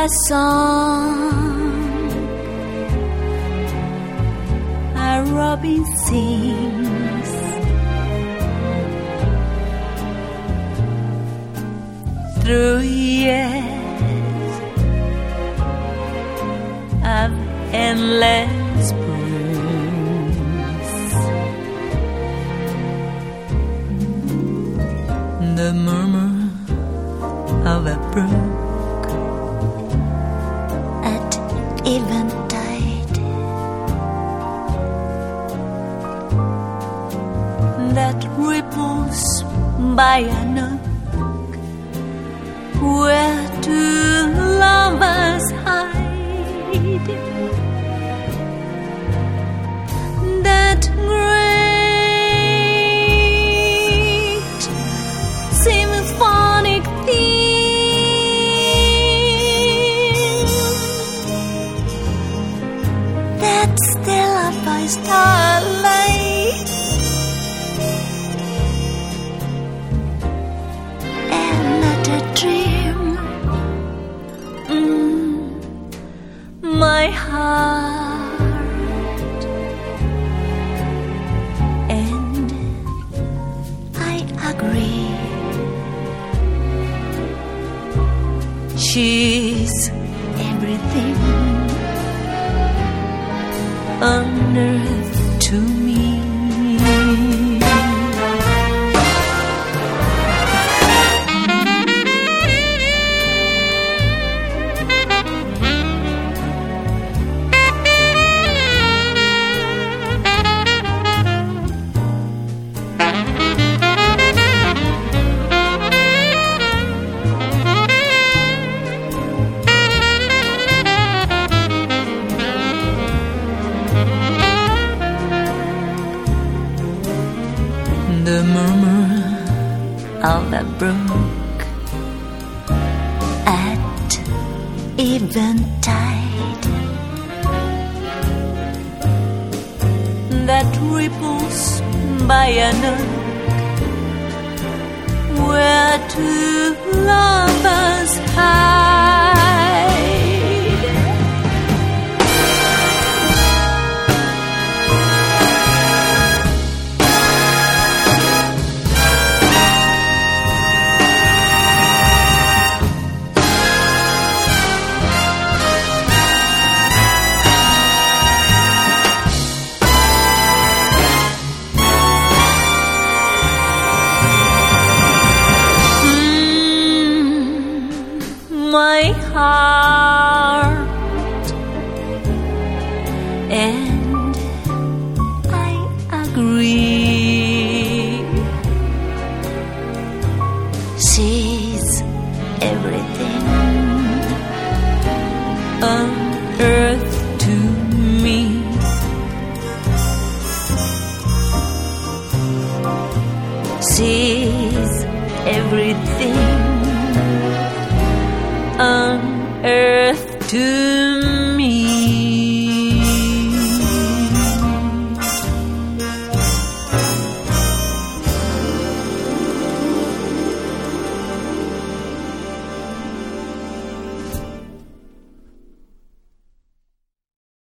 a song a robin sings, through years of endless springs. The murmur of a brook at eventide, that ripples by a nook where two lovers hide, that great symphonic theme, that stella by starlight, and not a dream. My heart, and I agree. She's everything on earth to me. The murmur of a brook at eventide, that ripples by a nook where two lovers hide. My heart, and I agree. She's everything on earth to me. She's everything on earth to